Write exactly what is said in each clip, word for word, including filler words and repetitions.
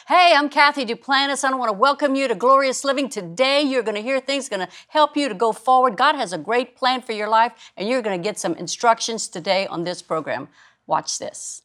Hey, I'm Kathy Duplantis. I want to welcome you to Glorious Living. Today, you're going to hear things going to help you to go forward. God has a great plan for your life, and you're going to get some instructions today on this program. Watch this.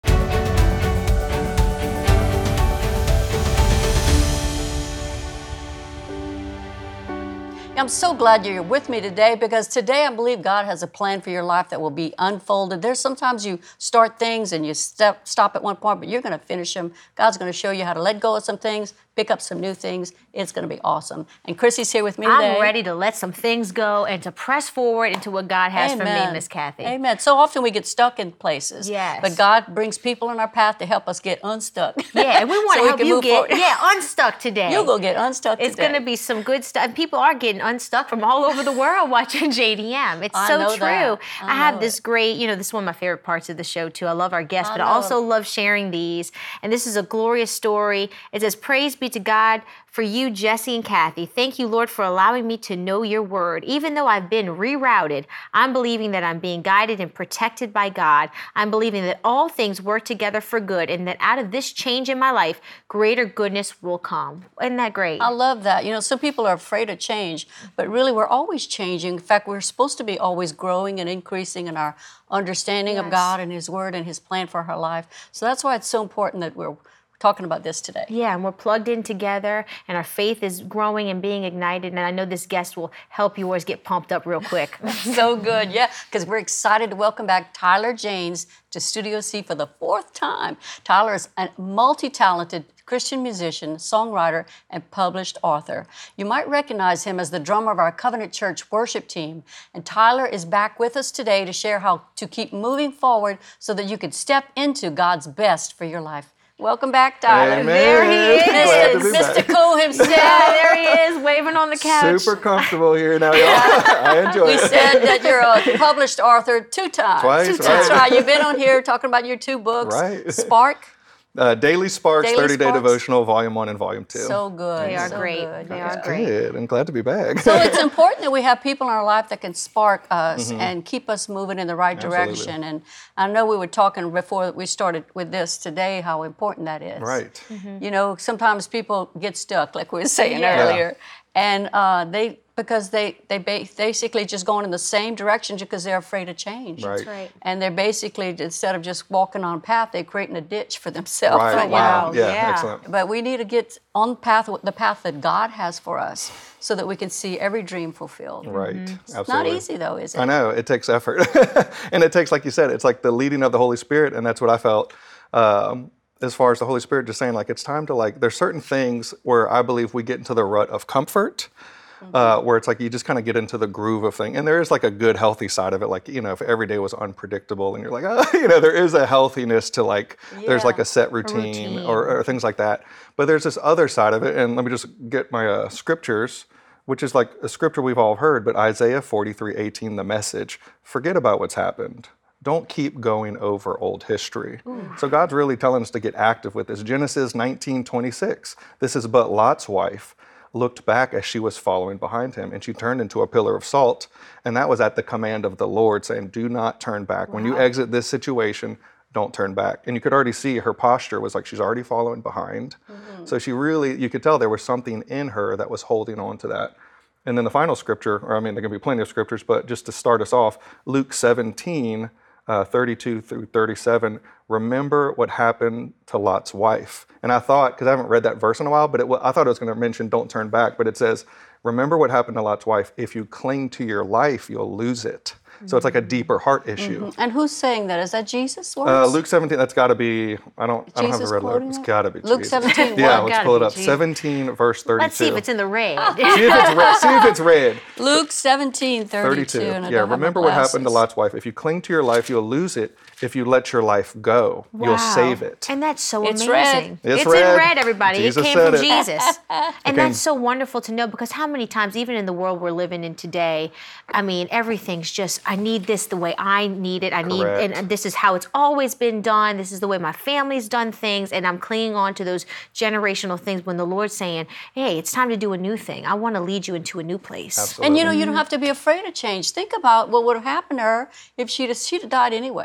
I'm so glad you're with me today, because today I believe God has a plan for your life that will be unfolded. There's sometimes you start things and you step, stop at one point, but you're going to finish them. God's going to show you how to let go of some things, pick up some new things. It's going to be awesome. And Chrissy's here with me today. I'm ready to let some things go and to press forward into what God has Amen. for me, Miss Kathy. Amen. So often we get stuck in places. Yes. But God brings people in our path to help us get unstuck. Yeah, and we want so to help you get forward. yeah unstuck today. You'll go get unstuck It's today. going to be some good stuff. And people are getting unstuck from all over the world watching J D M. It's I so know true. that. I I, have know this it. great, you know, this is one of my favorite parts of the show too. I love our guests, I but I know. also love sharing these. And this is a glorious story. It says, "Praise be to God for you, Jesse and Kathy. Thank you, Lord, for allowing me to know your word. Even though I've been rerouted, I'm believing that I'm being guided and protected by God. I'm believing that all things work together for good, and that out of this change in my life, greater goodness will come." Isn't that great? I love that. You know, some people are afraid of change, but really we're always changing. In fact, we're supposed to be always growing and increasing in our understanding Yes. of God and His Word and His plan for our life. So that's why it's so important that we're talking about this today. Yeah, and we're plugged in together, and our faith is growing and being ignited. And I know this guest will help yours get pumped up real quick. So good, yeah, because we're excited to welcome back Tyler Janes to Studio C for the fourth time. Tyler is a multi-talented Christian musician, songwriter, and published author. You might recognize him as the drummer of our Covenant Church worship team. And Tyler is back with us today to share how to keep moving forward so that you can step into God's best for your life. Welcome back, Tyler. Amen. There he Glad to is. be back. Mister Cool himself. Yeah, there he is, waving on the couch. Super comfortable here now, y'all. I enjoy We it. said that you're a published author two times. Twice, Two right. That's right. You've been on here talking about your two books. Right. Spark. Uh, Daily Sparks, Daily thirty-day Sparks. Devotional, Volume one and Volume two. So good. They are so great. good. They Yeah. are great. Good. I'm glad to be back. So it's important that we have people in our life that can spark us and keep us moving in the right Absolutely. direction. And I know we were talking before we started with this today how important that is. Right. You know, sometimes people get stuck, like we were saying Yeah. earlier, and uh, they because they they ba- basically just going in the same direction because they're afraid of change. Right. That's right. And they're basically, instead of just walking on a path, they're creating a ditch for themselves. Right. you Wow. know? Yeah, Yeah. excellent. But we need to get on the path, the path that God has for us, so that we can see every dream fulfilled. Right. It's Absolutely. not easy, though, is it? I know. It takes effort. And it takes, like you said, it's like the leading of the Holy Spirit. And that's what I felt um, as far as the Holy Spirit just saying, like, it's time to, like, there's certain things where I believe we get into the rut of comfort. Uh, where it's like you just kind of get into the groove of thing. And there is like a good, healthy side of it. Like, you know, if every day was unpredictable and you're like, oh, you know, there is a healthiness to like, there's like Yeah. a set routine, routine. Or, or things like that. But there's this other side of it. And let me just get my uh, scriptures, which is like a scripture we've all heard, but Isaiah forty-three eighteen, the Message. Forget about what's happened. Don't keep going over old history. So God's really telling us to get active with this. Genesis nineteen twenty-six. This is but Lot's wife looked back as she was following behind him, and she turned into a pillar of salt. And that was at the command of the Lord, saying, do not turn back. When you exit this situation, don't turn back. And you could already see her posture was like she's already following behind. So she really, you could tell there was something in her that was holding on to that. And then the final scripture, or I mean, there can be plenty of scriptures, but just to start us off, Luke seventeen, uh, thirty-two through thirty-seven, remember what happened to Lot's wife. And I thought, because I haven't read that verse in a while, but it, I thought it was going to mention don't turn back, but it says, remember what happened to Lot's wife. If you cling to your life, you'll lose it. So it's like a deeper heart issue. And who's saying that? Is that Jesus' words? Uh, Luke seventeen, that's got to be, I don't I don't have Jesus the red letter. quoting It's that? got to be Luke Jesus. seventeen, Yeah, what? let's Gotta pull it be up. Jesus. seventeen, verse thirty-two. Let's see if it's in the red. See if it's red. See if it's red. Luke seventeen thirty-two. thirty-two. And I Yeah, don't have my remember what happened to glasses. Lot's wife. If you cling to your life, you'll lose it. If you let your life go, you'll Wow. save it. And that's so It's amazing. red. It's It's red. in red, everybody. Jesus it came said from it. Jesus. And came- that's so wonderful to know, because how many times, even in the world we're living in today, I mean, everything's just, I need this the way I need it. I need, Correct. and this is how it's always been done. This is the way my family's done things. And I'm clinging on to those generational things when the Lord's saying, hey, it's time to do a new thing. I want to lead you into a new place. Absolutely. And you know, you don't have to be afraid of change. Think about what would have happened to her if she'd have, she'd have died anyway.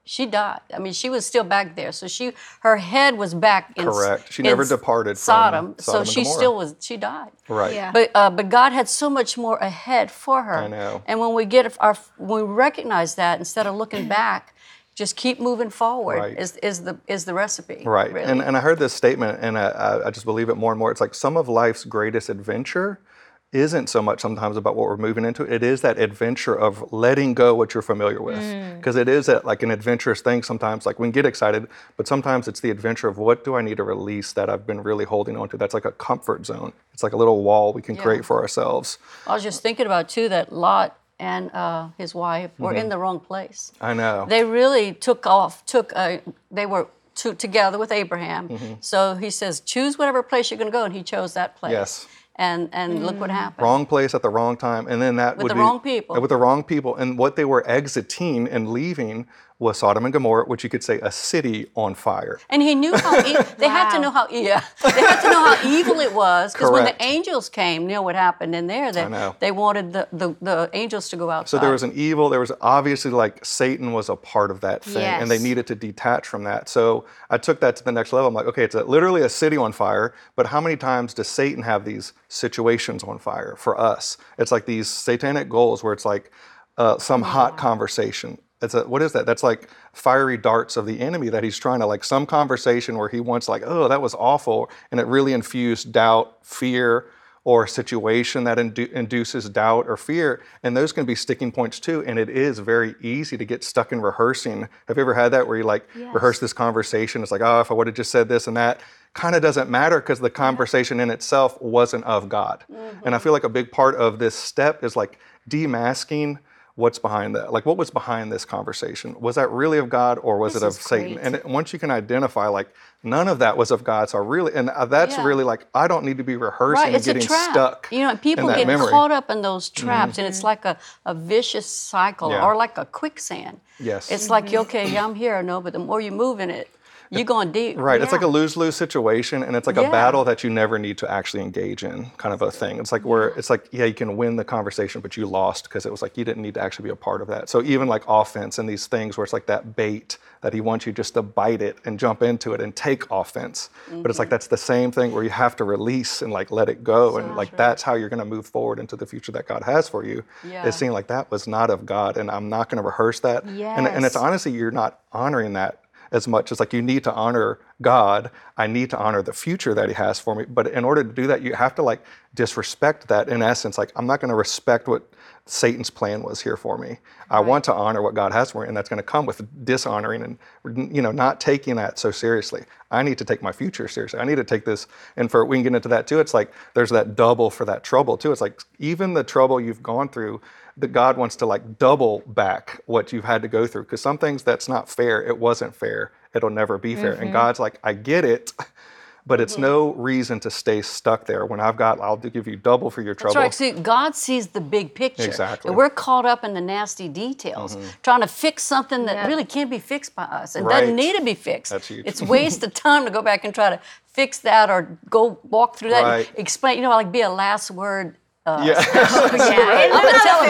she died. I mean, she was still back there. So she, her head was back in Correct. She in never departed from Sodom. Sodom so and she Gomorrah. still was. She died. Right. Yeah. But uh, but God had so much more ahead for her. I know. And when we get our, when we recognize that, instead of looking back, just keep moving forward. Right. Is is the is the recipe. Right. Really. And and I heard this statement, and I, I just believe it more and more. It's like some of life's greatest adventure isn't so much sometimes about what we're moving into. It is that adventure of letting go what you're familiar with. Because it is that, like an adventurous thing sometimes. Like we can get excited, but sometimes it's the adventure of what do I need to release that I've been really holding on to. That's like a comfort zone. It's like a little wall we can Yeah. create for ourselves. I was just thinking about too that Lot and uh, his wife were in the wrong place. I know. They really took off. Took uh, they were to, together with Abraham. So he says, choose whatever place you're going to go, and he chose that place. Yes. And and look what happened. Wrong place at the wrong time, and then that With would the be wrong people. with the wrong people, and what they were exiting and leaving was Sodom and Gomorrah, which you could say a city on fire. And he knew how e- they had to Wow. know how yeah they had to know how evil it was, because when the Correct. angels came, you know what happened in there. They, I know. they wanted the, the, the angels to go outside. So there was an evil. There was obviously like Satan was a part of that thing, and they Yes. needed to detach from that. So I took that to the next level. I'm like, okay, it's a, literally a city on fire. But how many times does Satan have these situations on fire for us? It's like these satanic goals where it's like uh, some hot conversation. It's a, what is that? That's like fiery darts of the enemy that he's trying to, like some conversation where he wants like, oh, that was awful. And it really infused doubt, fear, or a situation that indu- induces doubt or fear. And those can be sticking points too. And it is very easy to get stuck in rehearsing. Have you ever had that where you like Yes. rehearse this conversation? It's like, oh, if I would have just said this and that, kind of doesn't matter because the conversation in itself wasn't of God. And I feel like a big part of this step is like demasking what's behind that. Like what was behind this conversation? Was that really of God or was This it of is Satan? great. And it- once you can identify like none of that was of God, so I really, and uh, that's Yeah. really like, I don't need to be rehearsing Right, and it's a getting trap. stuck You know, people in that get memory. caught up in those traps, and it's like a, a vicious cycle, Yeah. or like a quicksand. Yes. It's like, okay, yeah, I'm here, no, but the more you move in it, you're going deep. Right, it's like a Yeah. lose-lose situation, and it's like Yeah. a battle that you never need to actually engage in, kind of a thing. It's like where it's like, yeah, you can win the conversation, but you lost because it was like you didn't need to actually be a part of that. So even like offense and these things where it's like that bait that he wants you just to bite it and jump into it and take offense. But it's like that's the same thing where you have to release and like let it go, and like that's how you're going to move forward into the future that God has for you. Yeah. Is seeing like that was not of God, and I'm not going to rehearse that. And and it's Yes. honestly you're not honoring that as much as like you need to honor God, I need to honor the future that he has for me. But in order to do that, you have to like disrespect that in essence. Like I'm not going to respect what Satan's plan was here for me. I want to honor what God has for me, and that's going to come with dishonoring and you know not taking that so seriously. I need to take my future seriously. I need to take this, and for we can get into that too. It's like there's that double for that trouble too. It's like even the trouble you've gone through, that God wants to like double back what you've had to go through. Because some things that's not fair, it wasn't fair, it'll never be fair. And God's like, I get it, but it's no reason to stay stuck there. When I've got, I'll give you double for your trouble. That's right. See, God sees the big picture. Exactly. And we're caught up in the nasty details, trying to fix something that Yeah. really can't be fixed by us. It Right. doesn't need to be fixed. That's huge. It's waste of time to go back and try to fix that or go walk through that Right. and explain, you know, like be a last word. Uh, Yeah. Yeah, I'm gonna tell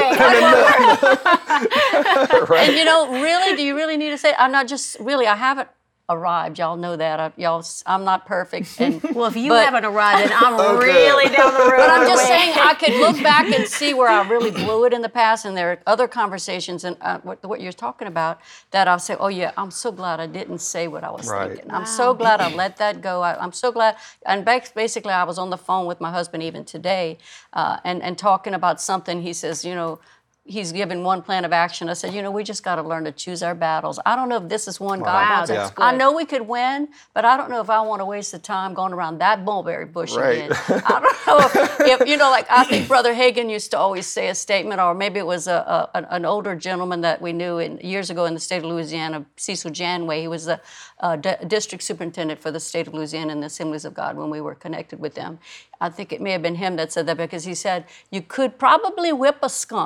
him. Right. And you know, really, do you really need to say? I'm not just really. I haven't arrived. Y'all know that. I, y'all, I'm not perfect. And Well, if you but- haven't arrived, then I'm Okay. really down the road. But I'm just way. saying, I could look back and see where I really blew it in the past, and there are other conversations and uh, what, what you're talking about that I'll say, oh yeah, I'm so glad I didn't say what I was Right. thinking. I'm so glad I let that go. I, I'm so glad. And back, basically, I was on the phone with my husband even today, uh, and and talking about something. He says, you know. He's given one plan of action. I said, you know, we just got to learn to choose our battles. I don't know if this is one God Wow, wants. that's I good. know we could win, but I don't know if I want to waste the time going around that mulberry bush Right. again. I don't know if, if, you know, like I think Brother Hagin used to always say a statement, or maybe it was a, a an, an older gentleman that we knew in, years ago in the state of Louisiana, Cecil Janway. He was the uh, d- district superintendent for the state of Louisiana and the Assemblies of God when we were connected with them. I think it may have been him that said that, because he said, you could probably whip a skunk, but you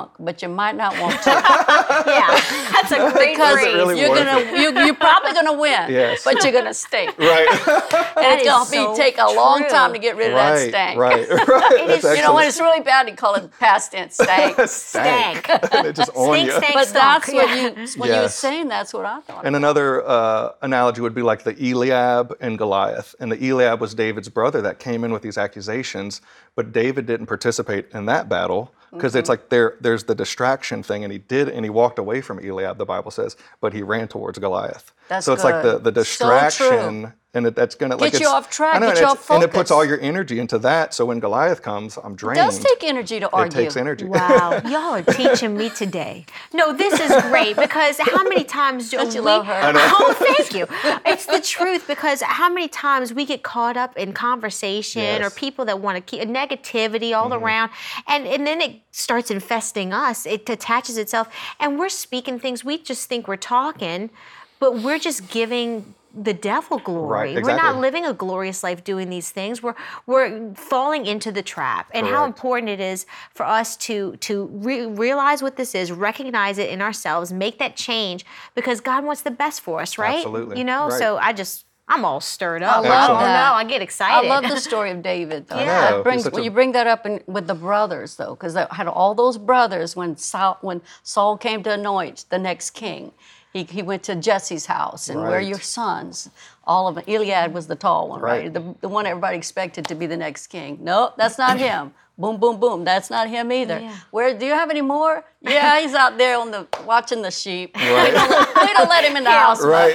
you might not want to. Yeah, that's a great Because phrase. really you're worth gonna, you, you're probably gonna win, Yes. but you're gonna stink. Right. And That it's is gonna so be take a long true. time to get rid of that right. stank. Right. Right. That's is- You know, when excellent. it's really bad, you call it past tense stank. Stank. And it just on Stink, you. stank, But stunk. that's what Yeah. you, when you were Yes. saying, that's what I thought. And another uh, analogy would be like the Eliab and Goliath. And the Eliab was David's brother that came in with these accusations, but David didn't participate in that battle because Mm-hmm. it's like there, there's the distraction thing, and he did, and he walked away from Eliab, the Bible says, but he ran towards Goliath. That's so it's like the, good. the So true. distraction, and it, that's gonna like Get you it's- off track, I know, get and you it's- off and it puts focus. all your energy into that. So when Goliath comes, I'm It drained. does take energy to It argue. takes energy. Wow, y'all are teaching me today. No, this is great because how many times do Don't you we? love her? I know. Oh, thank you. It's the truth because how many times we get caught up in conversation or Yes. people that want to keep negativity all Mm-hmm. around, and and then it starts infesting us. It attaches itself, and we're speaking things we just think we're talking, but we're just giving the devil glory. Right, We're not exactly. living a glorious life doing these things. We're we're falling into the trap. And how Correct. important it is for us to to re- realize what this is, recognize it in ourselves, make that change because God wants the best for us, right? Absolutely. You know, Right. so I just I'm all stirred up. I love Excellent. don't that. know. I get excited. I love the story of David, though. Yeah. That know, brings he's such when a- you bring that up in, with the brothers, though, because they had all those brothers when Saul, when Saul came to anoint the next king. He, he went to Jesse's house, and where are Right. your sons? All of them. Eliad was the tall one, right? Right. The, the one everybody expected to be the next king. No, that's not him. Boom, boom, boom. That's not him either. Yeah. Where do you have any more? Yeah, he's out there on the watching the sheep. Right. We, don't let, we don't let him in the house Right.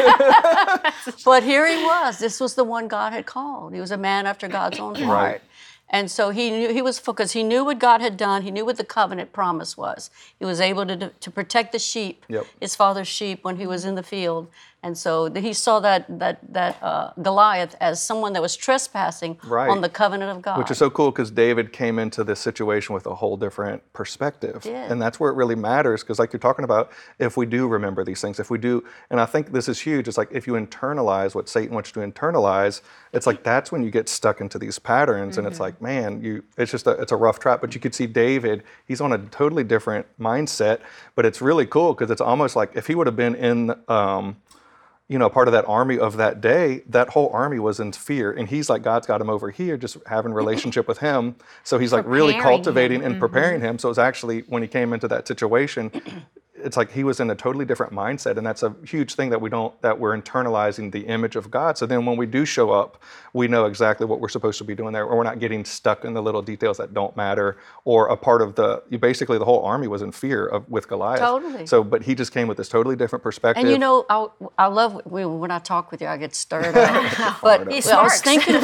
much. But here he was. This was the one God had called. He was a man after God's own heart. Right. And so he knew he was because he knew what God had done. He knew what the covenant promise was. He was able to to protect the sheep, Yep. his father's sheep, when he was in the field. And so th- he saw that that that uh, Goliath as someone that was trespassing Right. on the covenant of God. Which is so cool because David came into this situation with a whole different perspective. Did. And that's where it really matters because, like you're talking about, if we do remember these things, if we do, and I think this is huge, it's like if you internalize what Satan wants you to internalize, it's like that's when you get stuck into these patterns. And it's like, man, you it's just a, it's a rough trap. But you could see David, he's on a totally different mindset. But it's really cool because it's almost like if he would have been in, um, you know, part of that army of that day, that whole army was in fear. And he's like, God's got him over here, just having a relationship with him. So he's like really Preparing cultivating him. and preparing him. So it's actually, when he came into that situation, it's like he was in a totally different mindset. And that's a huge thing that we don't, that we're internalizing the image of God. So then when we do show up, we know exactly what we're supposed to be doing there, or we're not getting stuck in the little details that don't matter, or a part of the, you basically the whole army was in fear of with Goliath. Totally. So, but he just came with this totally different perspective. And you know, I, I love when, when I talk with you, I get stirred up. but He well, I was sparks. thinking,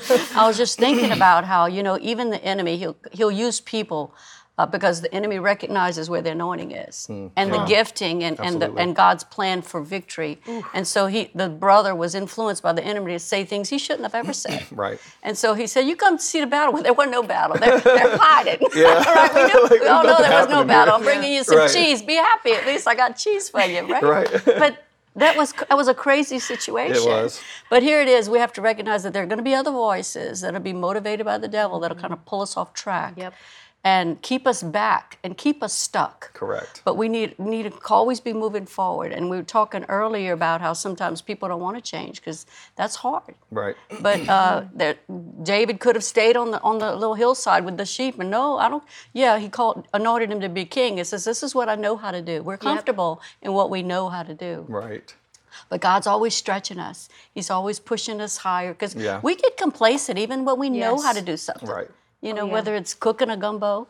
I was just thinking about how you know even the enemy he'll he'll use people uh, because the enemy recognizes where the anointing is and the gifting and and, the, Absolutely. and God's plan for victory. And so he the brother was influenced by the enemy to say things he shouldn't have ever said. Right. And so he said, "You come see the battle." Well, there wasn't no battle. They're, they're hiding. Yeah. right? We, knew, Like, we all know nothing there was no happening battle. here. I'm bringing you some Right. cheese. Be happy. At least I got cheese for you, right? Right. But that was that was a crazy situation. It was. But here it is. We have to recognize that there are going to be other voices that'll be motivated by the devil that'll kind of pull us off track. Yep. And keep us back and keep us stuck. Correct. But we need need to always be moving forward. And we were talking earlier about how sometimes people don't want to change because that's hard. Right. But uh, there, David could have stayed on the on the little hillside with the sheep, and no, I don't. Yeah, he called anointed him to be king. It says, "This is what I know how to do." We're comfortable in what we know how to do. Right. But God's always stretching us. He's always pushing us higher because Yeah. we get complacent even when we know Yes. how to do something. Right. You know, yeah. whether it's cooking a gumbo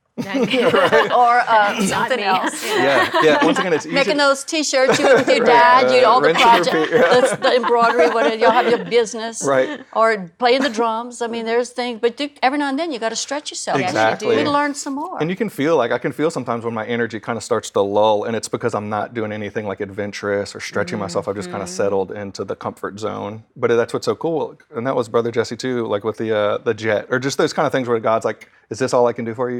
or uh, something me. else. Yeah. Yeah. Once again, it's easy. Making those T-shirts you with your dad, you all the rinse and project, repeat, yeah. the, the embroidery, whatever. You'll have your business, Right. Or playing the drums. I mean, there's things, but do, every now and then you got to stretch yourself. Exactly. We learn some more. And you can feel like I can feel sometimes when my energy kind of starts to lull, and it's because I'm not doing anything like adventurous or stretching myself. I've just kind of settled into the comfort zone. But that's what's so cool, and that was Brother Jesse too, like with the uh, the jet, or just those kind of things where God's like, "Is this all I can do for you?" Yes.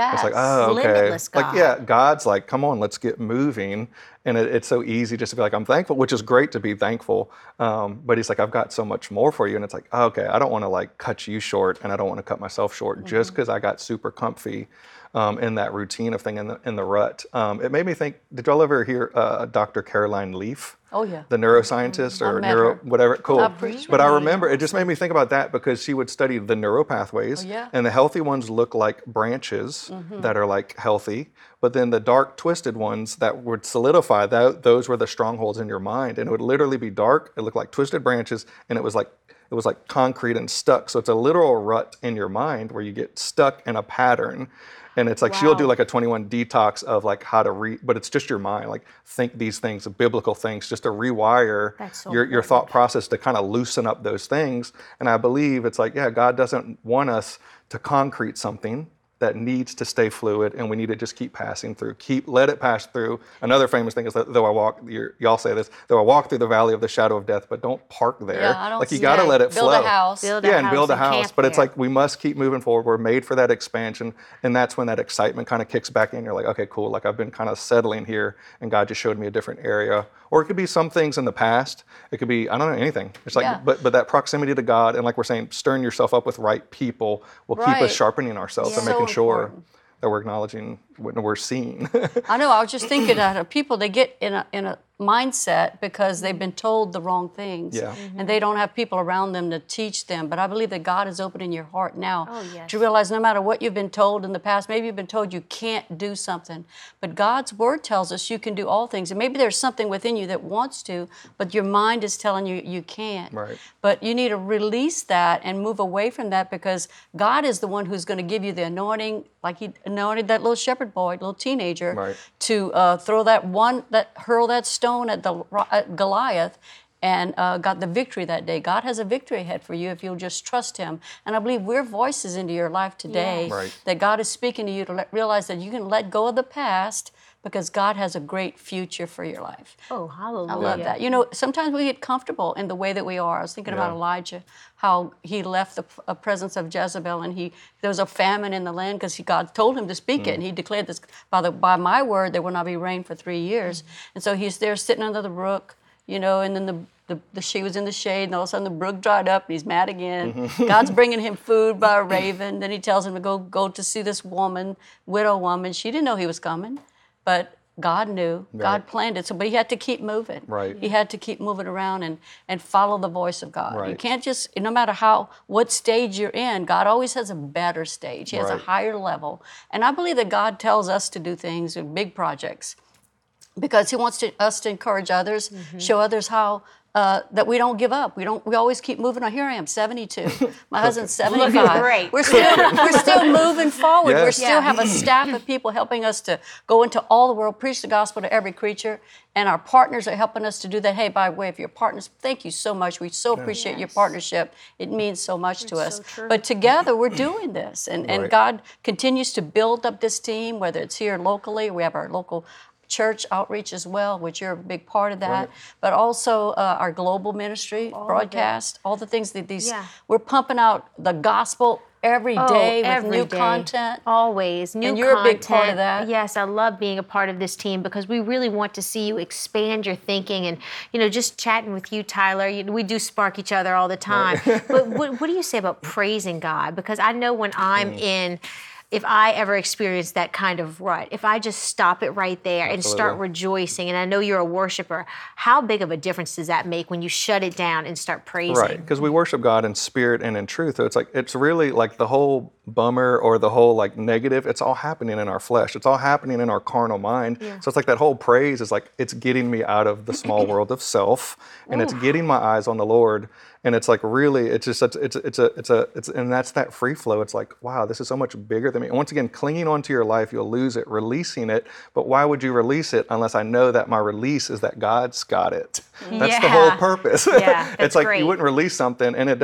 Yes. It's like, oh, okay. Limitless Like, God. yeah, God's like, come on, let's get moving. And it, it's so easy just to be like, I'm thankful, which is great to be thankful. Um, but he's like, I've got so much more for you. And it's like, oh, okay, I don't want to like cut you short, and I don't want to cut myself short mm-hmm. just because I got super comfy um, in that routine of thing in the in the rut. Um, it made me think, did y'all ever hear uh, Doctor Caroline Leaf? Oh, yeah. The neuroscientist I or met neuro, her. whatever, cool. I preached But with I her. remember, it just made me think about that because she would study the neural pathways. Oh, yeah. And the healthy ones look like branches Mm-hmm. that are like healthy. But then the dark, twisted ones that would solidify, that, those were the strongholds in your mind. And it would literally be dark. It looked like twisted branches, and it was like it was like concrete and stuck. So it's a literal rut in your mind where you get stuck in a pattern. And it's like, Wow. she'll do like a twenty-one detox of like how to re, but it's just your mind, like think these things, biblical things, just to rewire That's so your, your thought process to kind of loosen up those things. And I believe it's like, yeah, God doesn't want us to concrete something that needs to stay fluid, and we need to just keep passing through. Keep, let it pass through. Another famous thing is that though I walk, you're, y'all say this, though I walk through the valley of the shadow of death, but don't park there. Yeah, I don't like you see got to that. let it Build flow. a house. Build a yeah, and build a house and house. camp But it's there. like we must keep moving forward. We're made for that expansion, and that's when that excitement kind of kicks back in. You're like, okay, cool. Like I've been kind of settling here, and God just showed me a different area. Or it could be some things in the past. It could be I don't know anything. It's like, Yeah. but but that proximity to God, and like we're saying, stirring yourself up with right people will keep Right. us sharpening ourselves and So making sure important. that we're acknowledging what we're seeing. I know. I was just thinking that uh, people, they get in a in a mindset because they've been told the wrong things, Yeah. and they don't have people around them to teach them. But I believe that God is opening your heart now Oh, yes. to realize no matter what you've been told in the past, maybe you've been told you can't do something, but God's word tells us you can do all things. And maybe there's something within you that wants to, but your mind is telling you you can't. Right. But you need to release that and move away from that, because God is the one who's going to give you the anointing, like He anointed that little shepherd boy, little teenager, Right. to uh, throw that one, that hurl that stone at the at Goliath, and uh, got the victory that day. God has a victory ahead for you if you'll just trust Him. And I believe we're voices into your life today Yes. Right. that God is speaking to you to let, realize that you can let go of the past, because God has a great future for your life. Oh, hallelujah. I love that. You know, sometimes we get comfortable in the way that we are. I was thinking about Yeah. Elijah, how he left the uh, presence of Jezebel, and he there was a famine in the land because God told him to speak Mm. it, and he declared this by the by my word there will not be rain for three years. Mm. And so he's there sitting under the brook, you know, and then the the, the she was in the shade, and all of a sudden the brook dried up, and he's mad again. Mm-hmm. God's bringing him food by a raven. Then he tells him to go go to see this woman, widow woman. She didn't know he was coming, but God knew. God Right. planned it. So, but he had to keep moving. Right. He had to keep moving around and and follow the voice of God. You Right. can't just, no matter how what stage you're in, God always has a better stage. He has a Right. higher level. And I believe that God tells us to do things in big projects because He wants to, us to encourage others, show others how. Uh, that we don't give up. We don't. We always keep moving on. Here I am, seventy-two. My husband's seventy-five. great. We're still we're still moving forward. We Yes. still Yeah. have a staff of people helping us to go into all the world, preach the gospel to every creature, and our partners are helping us to do that. Hey, by the way, if you're partners, thank you so much. We so appreciate your Yes. partnership. It means so much to us. so true. But together, we're doing this, and and Right. God continues to build up this team, whether it's here locally. We have our local church outreach as well, which you're a big part of that, Right. but also uh, our global ministry, broadcast, all the things that these, Yeah. we're pumping out the gospel every Oh, day with every new day. content. Always. New And you're a content. big part of that. Yes, I love being a part of this team because we really want to see you expand your thinking. And, you know, just chatting with you, Tyler, you, we do spark each other all the time. But what, what do you say about praising God? Because I know when I'm Mm. in, if I ever experience that kind of rut, if I just stop it right there and start Absolutely. rejoicing, and I know you're a worshiper, how big of a difference does that make when you shut it down and start praising? Right, because we worship God in spirit and in truth. So it's like, it's really like the whole bummer or the whole like negative, it's all happening in our flesh. It's all happening in our carnal mind. So it's like that whole praise is like, it's getting me out of the small world of self, and it's getting my eyes on the Lord. And it's like really, it's just, it's, it's, it's a, it's a, it's, and that's that free flow. It's like, wow, this is so much bigger than me. And once again, clinging onto your life, you'll lose it. Releasing it, but why would you release it unless I know that my release is that God's got it? That's the whole Yeah. purpose. Yeah, that's It's like great. you wouldn't release something, and it does.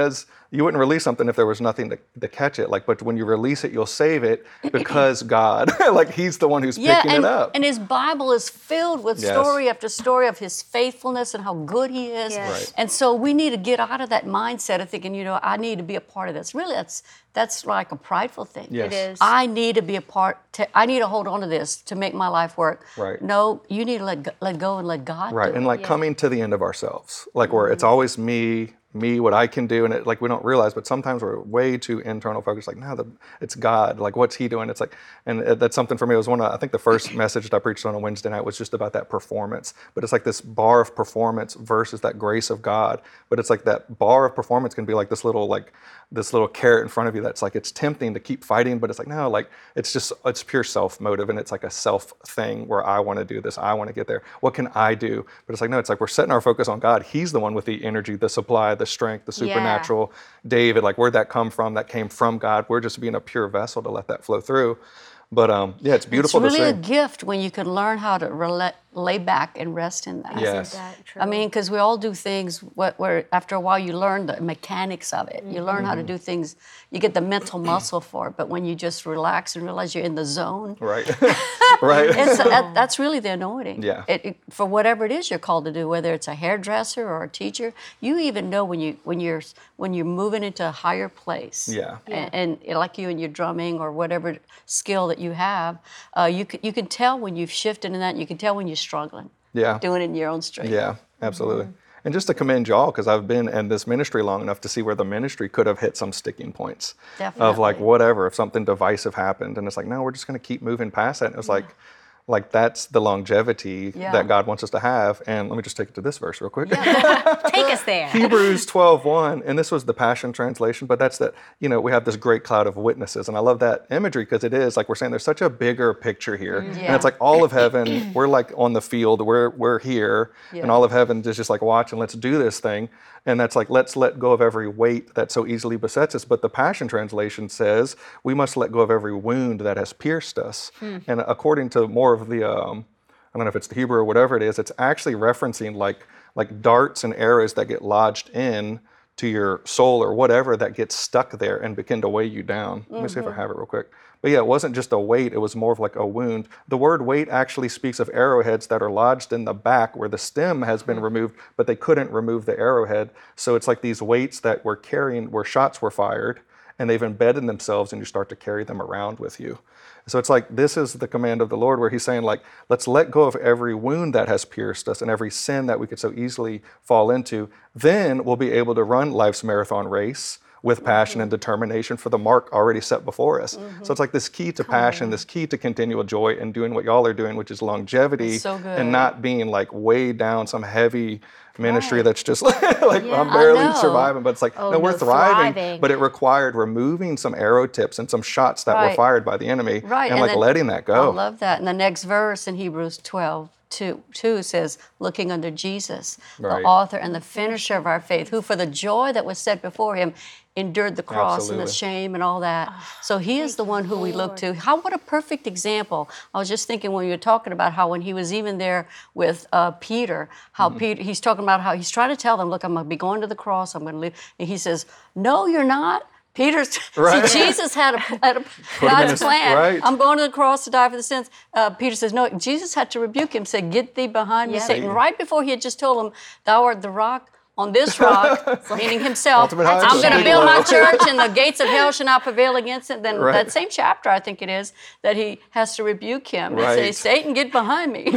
you wouldn't release something if there was nothing to, to catch it. Like, but when you release it, you'll save it because God, like He's the one who's Yeah, picking and, it up. and His Bible is filled with Yes. story after story of His faithfulness and how good He is. Yes. Right. And so we need to get out of that mindset of thinking, you know, I need to be a part of this. Really, that's that's like a prideful thing. Yes. It is. I need to be a part. To, I need to hold on to this to make my life work. Right. No, you need to let go, let go and let God Right, do and it. like Yeah. coming to the end of ourselves, like where it's always me, me, what I can do, and it, like we don't realize, but sometimes we're way too internal focused. Like, no, the, it's God. Like, what's He doing? It's like, and it, that's something for me. It was one of, I think the first message that I preached on a Wednesday night was just about that performance. But it's like this bar of performance versus that grace of God. But it's like that bar of performance can be like this little like this little carrot in front of you that's like it's tempting to keep fighting, but it's like no, like it's just it's pure self motive, and it's like a self thing where I want to do this, I want to get there. What can I do? But it's like no, it's like we're setting our focus on God. He's the one with the energy, the supply, the strength, the supernatural. David, like where'd that come from? That came from God. We're just being a pure vessel to let that flow through. But um, yeah, it's beautiful It's really to a see. gift when you can learn how to rela- lay back and rest in that. Yes. Isn't that true? I mean, because we all do things where, where after a while you learn the mechanics of it. You learn how to do things. You get the mental muscle for it. But when you just relax and realize you're in the zone, Right. Right. it's, that, that's really the anointing. Yeah. It, it- for whatever it is you're called to do, whether it's a hairdresser or a teacher, you even know when you when you're when you're moving into a higher place. Yeah. And, and like you and your drumming or whatever skill that you have, uh, you can, you can tell when you've shifted in that. You can tell when you're struggling. Yeah. Doing it in your own strength. Yeah, absolutely. And just to commend y'all, because I've been in this ministry long enough to see where the ministry could have hit some sticking points of like Definitely. whatever, if something divisive happened, and it's like, no, we're just going to keep moving past that. And it was like, like that's the longevity Yeah. that God wants us to have. And let me just take it to this verse real quick. Take us there. Hebrews twelve one, and this was the Passion Translation, but that's that, you know, we have this great cloud of witnesses. And I love that imagery because it is like we're saying there's such a bigger picture here. And Yeah. it's like all of heaven, we're like on the field, we're we're here, Yeah. and all of heaven is just like watching, let's do this thing. And that's like, let's let go of every weight that so easily besets us. But the Passion Translation says we must let go of every wound that has pierced us. And according to more of the, um, I don't know if it's the Hebrew or whatever it is, it's actually referencing like like darts and arrows that get lodged in to your soul or whatever that gets stuck there and begin to weigh you down. Let me see if I have it real quick. But yeah, it wasn't just a weight, it was more of like a wound. The word weight actually speaks of arrowheads that are lodged in the back where the stem has been removed, but they couldn't remove the arrowhead. So it's like these weights that were carrying where shots were fired, and they've embedded themselves and you start to carry them around with you. So it's like this is the command of the Lord where He's saying like, let's let go of every wound that has pierced us and every sin that we could so easily fall into. Then we'll be able to run life's marathon race with passion and determination for the mark already set before us. So it's like this key to passion, this key to continual joy and doing what y'all are doing, which is longevity That's so good. and not being like weighed down some heavy ministry Right. that's just like, like Yeah. I'm I barely know. surviving, but it's like, Oh, no, we're no, thriving, thriving. but it required removing some arrow tips and some shots that were Right. fired by the enemy Right. and, like then- letting that I go. love that. And the next verse in Hebrews twelve, two, two says, looking unto Jesus, Right. the author and the finisher of our faith, who for the joy that was set before him endured the cross and Absolutely. the shame and all that. So he is the one who we look to. How what a perfect example. I was just thinking when you were talking about how when he was even there with uh, Peter, how Mm-hmm. Peter, he's talking about how he's trying to tell them, look, I'm going to be going to the cross. I'm going to leave. And he says, no, you're not. Peter's, Right. see, Jesus had a, had a him in God's his- plan. right. I'm going to the cross to die for the sins. Uh, Peter says, no, Jesus had to rebuke him, said, get thee behind me, Yeah. Satan. Right before he had just told him, thou art the rock. On this rock, meaning himself, Ultimate high I'm going to speed build my low. church and the gates of hell shall not prevail against it. Then Right. that same chapter, I think it is, that he has to rebuke him and say, Right. Satan, get behind me.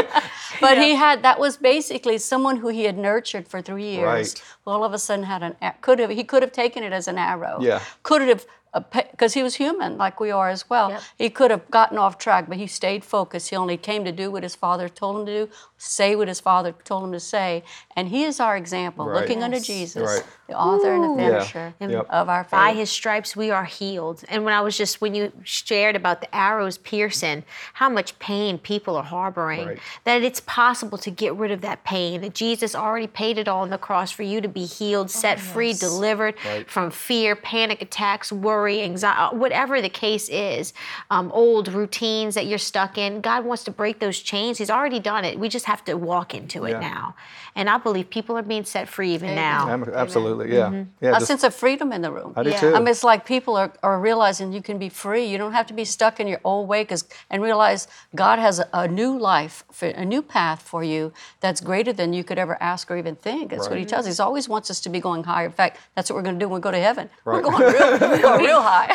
But he had, that was basically someone who he had nurtured for three years. Right. Who all of a sudden had an, a- could have, he could have taken it as an arrow. Yeah. Could have, because he was human like we are as well. Yep. He could have gotten off track, but he stayed focused. He only came to do what his father told him to do, say what his father told him to say. And he is our example, Right. looking unto Yes. Jesus, Right. the author and the Ooh. Yeah. finisher Yep. of our faith. By His stripes we are healed. And when I was just, when you shared about the arrows piercing, how much pain people are harboring, Right. that it's possible to get rid of that pain, that Jesus already paid it all on the cross for you to be healed, set free, yes. delivered Right. from fear, panic attacks, worry, anxiety, whatever the case is, um, old routines that you're stuck in. God wants to break those chains. He's already done it. We just have to walk into it Yeah. now. And I believe people are being set free even Amen. now. Am- Absolutely, yeah. Yeah, A just- sense of freedom in the room. I do Yeah. too. I mean, it's like people are, are realizing you can be free. You don't have to be stuck in your old way, 'cause, and realize God has a, a new life, for, a new path for you that's greater than you could ever ask or even think. That's what He Right. tells us. He always wants us to be going higher. In fact, that's what we're going to do when we go to heaven. Right. We're going real, we're going real high.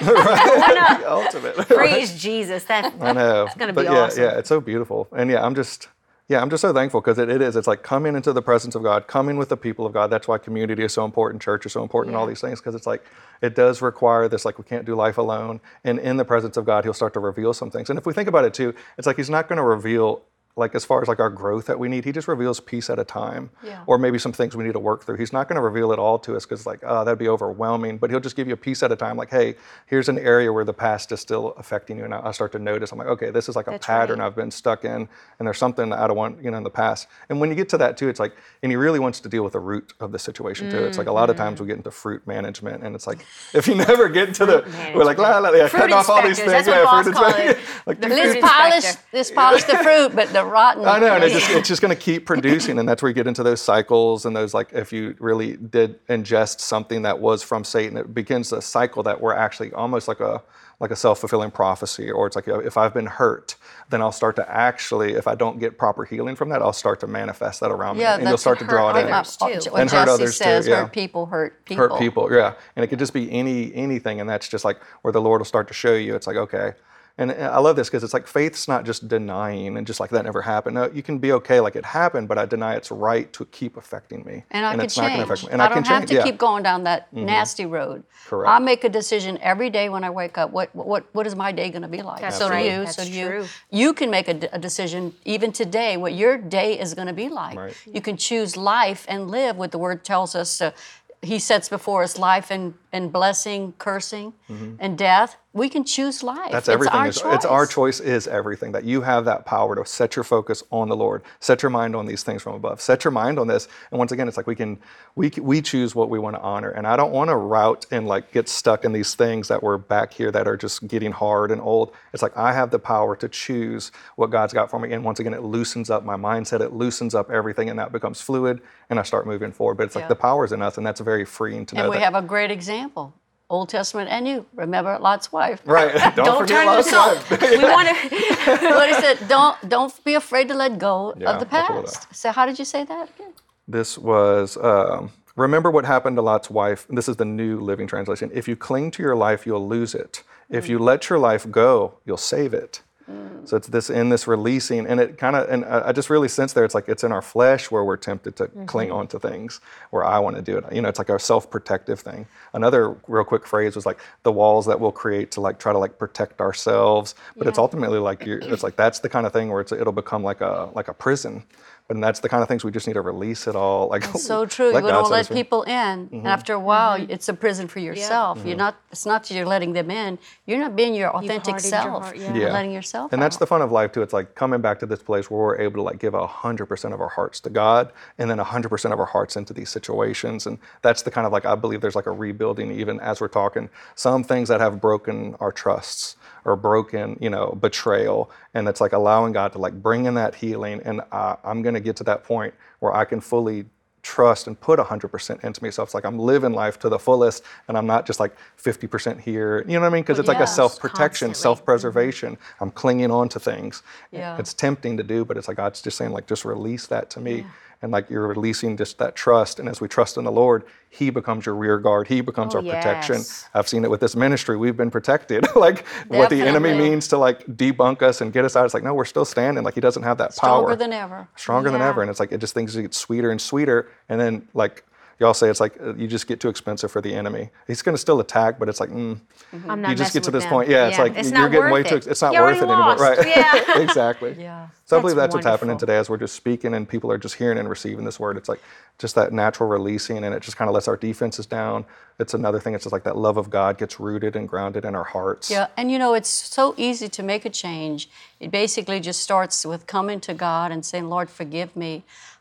The ultimate. Praise Jesus. That, I know. It's going to but be yeah, awesome. yeah, it's so beautiful. And yeah, I'm just, yeah, I'm just so thankful because it, it is. It's like coming into the presence of God, coming with the people of God. That's why community is so important, church is so important, and all Yeah. these things, because it's like, it does require this, like we can't do life alone. And in the presence of God, He'll start to reveal some things. And if we think about it too, it's like He's not going to reveal, like as far as like our growth that we need, He just reveals piece at a time, Yeah. or maybe some things we need to work through. He's not going to reveal it all to us because like, oh, that'd be overwhelming. But He'll just give you a piece at a time. Like, hey, here's an area where the past is still affecting you, and I I start to notice. I'm like, okay, this is like a That's pattern right. I've been stuck in, and there's something I don't want, you know, in the past. And when you get to that too, it's like, and He really wants to deal with the root of the situation too. It's like a lot of times we get into fruit management, and it's like, if you never get to the, we're like, la la, yeah, Fruit cutting off all these inspectors, things. that's what yeah, boss fruit call inspector. it. like, The do- Let's fruit polish, inspector. let's polish the fruit, but the rotten. I know, and it's just it's just going to keep producing, and that's where you get into those cycles and those like if you really did ingest something that was from Satan, it begins a cycle that we're actually almost like a like a self-fulfilling prophecy, or it's like if I've been hurt, then I'll start to actually, if I don't get proper healing from that, I'll start to manifest that around Yeah, me, and you'll that's start to hurt draw it in. others. too. What And hurt Jesse others too, says, yeah. hurt people, hurt people. Hurt people, yeah, and it could just be any anything, and that's just like where the Lord will start to show you. It's like, okay. And I love this because it's like faith's not just denying and just like that never happened. No, you can be okay, like it happened, but I deny its right to keep affecting me. And I can it's not gonna change. affect me. And I, I, don't can have change. to yeah. keep going down that nasty road. Correct. I make a decision every day when I wake up. What what what is my day going to be like? That's so right. do you. That's so do you. true. You can make a, d- a decision even today what your day is going to be like. Right. You can choose life and live. What the Word tells us. Uh, he sets before us life and, and blessing, cursing, and death. We can choose life. That's it's everything. Our It's, choice. it's our choice is everything. That you have that power to set your focus on the Lord, set your mind on these things from above, set your mind on this. And once again, it's like we can, we we choose what we want to honor. And I don't want to route and like get stuck in these things that were back here that are just getting hard and old. It's like I have the power to choose what God's got for me. And once again, it loosens up my mindset. It loosens up everything, and that becomes fluid. And I start moving forward. But it's like Yeah. the power's in us, and that's very freeing to know. And we that, have a great example. Old Testament and you. Remember Lot's wife. right. Don't, Don't forget turn Lot's to salt. wife. We want to. What he said, don't don't be afraid to let go Yeah, of the I'll pull it past. So how did you say that again? This was, um, remember what happened to Lot's wife. This is the New Living Translation. If you cling to your life, you'll lose it. If you let your life go, you'll save it. So it's this in this releasing, and it kind of, and I I just really sense there, it's like it's in our flesh where we're tempted to cling on to things, where I want to do it. You know, it's like our self-protective thing. Another real quick phrase was like the walls that we'll create to like try to like protect ourselves, but it's Yeah. ultimately like you're, it's like that's the kind of thing where it's it'll become like a like a prison. And that's the kind of things we just need to release it all. Like So true. let You God don't set let us free. people in, and after a while, it's a prison for yourself. You're not. It's not that you're letting them in. You're not being your authentic hardened your self. heart, yeah. You're Yeah. letting yourself. And that's out. the fun of life too. It's like coming back to this place where we're able to like give a hundred percent of our hearts to God, and then a hundred percent of our hearts into these situations. And that's the kind of like I believe there's like a rebuilding even as we're talking. Some things that have broken our trusts or broken, you know, betrayal, and it's like allowing God to like bring in that healing. And uh, I'm gonna get to that point where I can fully trust and put one hundred percent into me. So it's like I'm living life to the fullest, and I'm not just like fifty percent here. You know what I mean? Because it's like a Yes, self-protection, constantly. self-preservation. I'm clinging on to things. Yeah. It's tempting to do, but it's like God's just saying, like, just release that to me. And like you're releasing just that trust. And as we trust in the Lord, He becomes your rear guard. He becomes Oh, our protection. yes. I've seen it with this ministry. We've been protected. Like what the enemy Definitely. means to like debunk us and get us out. It's like, no, we're still standing. Like He doesn't have that Stronger power. than ever. Stronger than Yeah. ever. And it's like, it just things get sweeter and sweeter. And then like, y'all say it's like uh, you just get too expensive for the enemy. He's going to still attack, but it's like, mm, I'm not you just messing get to with this them. point. Yeah, it's like it's you're not getting worth way it. too. Ex- it's not You worth it already anymore, lost. right? Yeah. Exactly. Yeah. So I That's believe that's what's happening wonderful. today as we're just speaking and people are just hearing and receiving this word. It's like just that natural releasing, and it just kind of lets our defenses down. It's another thing. It's just like that love of God gets rooted and grounded in our hearts. Yeah, and you know, it's so easy to make a change. It basically just starts with coming to God and saying, Lord, forgive me.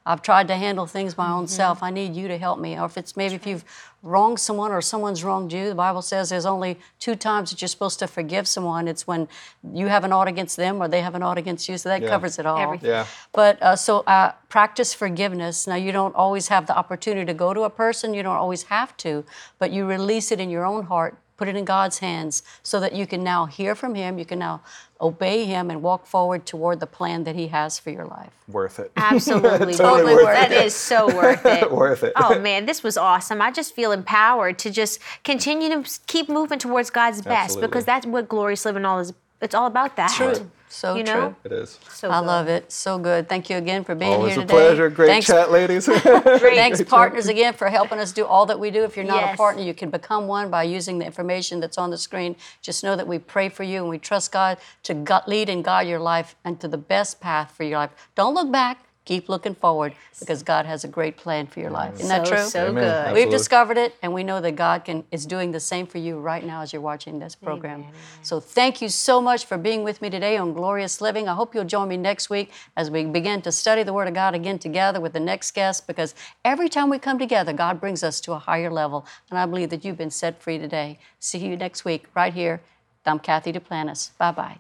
I've tried to handle things my own self. I need you to help me. Or if it's maybe if you've wronged someone or someone's wronged you, the Bible says there's only two times that you're supposed to forgive someone. It's when you have an ought against them or they have an ought against you. So that Yeah. covers it all. Everything. Yeah. But uh, so uh, practice forgiveness. Now, you don't always have the opportunity to go to a person. You don't always have to, but you release it in your own heart. Put it in God's hands so that you can now hear from Him. You can now obey Him and walk forward toward the plan that He has for your life. Worth it. Absolutely. Totally worth worth it. That it. is so worth it. Worth it. Oh man, this was awesome. I just feel empowered to just continue to s- keep moving towards God's best Absolutely. because that's what Glorious Living all is. It's all about that. True. So you true. know? It is. So I good. love it. So good. Thank you again for being Always here a today. pleasure. Great Thanks, chat, ladies. Thanks, partners, again, for helping us do all that we do. If you're not Yes. a partner, you can become one by using the information that's on the screen. Just know that we pray for you and we trust God to gu- lead and guide your life into the best path for your life. Don't look back. Keep looking forward because God has a great plan for your life. Isn't that So, true? so Amen. good. Absolutely. We've discovered it, and we know that God can is doing the same for you right now as you're watching this program. Amen. So thank you so much for being with me today on Glorious Living. I hope you'll join me next week as we begin to study the Word of God again together with the next guest, because every time we come together, God brings us to a higher level, and I believe that you've been set free today. See you next week right here. I'm Kathy Duplantis. Bye-bye.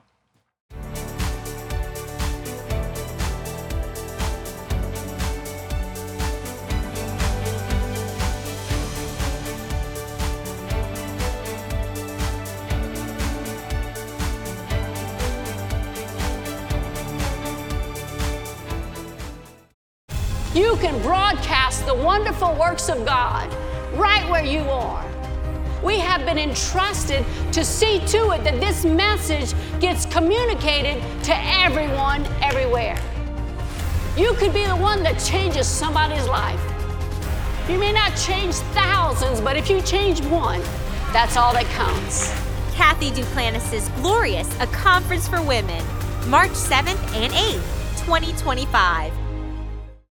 You can broadcast the wonderful works of God right where you are. We have been entrusted to see to it that this message gets communicated to everyone, everywhere. You could be the one that changes somebody's life. You may not change thousands, but if you change one, that's all that counts. Kathy Duplantis' Glorious, a conference for women, March seventh and eighth, twenty twenty-five.